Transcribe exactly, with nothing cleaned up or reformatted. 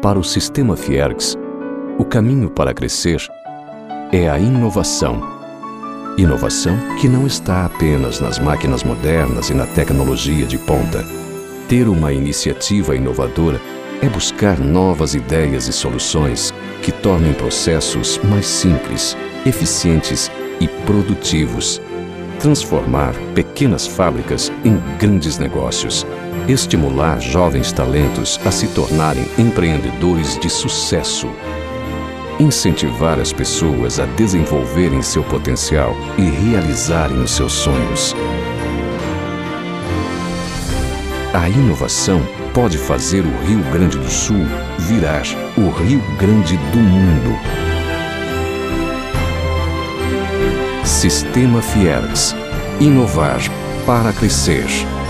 Para o Sistema Fiergs, o caminho para crescer é a inovação. Inovação que não está apenas nas máquinas modernas e na tecnologia de ponta. Ter uma iniciativa inovadora é buscar novas ideias e soluções que tornem processos mais simples, eficientes e produtivos. Transformar pequenas fábricas em grandes negócios. Estimular jovens talentos a se tornarem empreendedores de sucesso. Incentivar as pessoas a desenvolverem seu potencial e realizarem os seus sonhos. A inovação pode fazer o Rio Grande do Sul virar o Rio Grande do mundo. Sistema Fiergs. Inovar para crescer.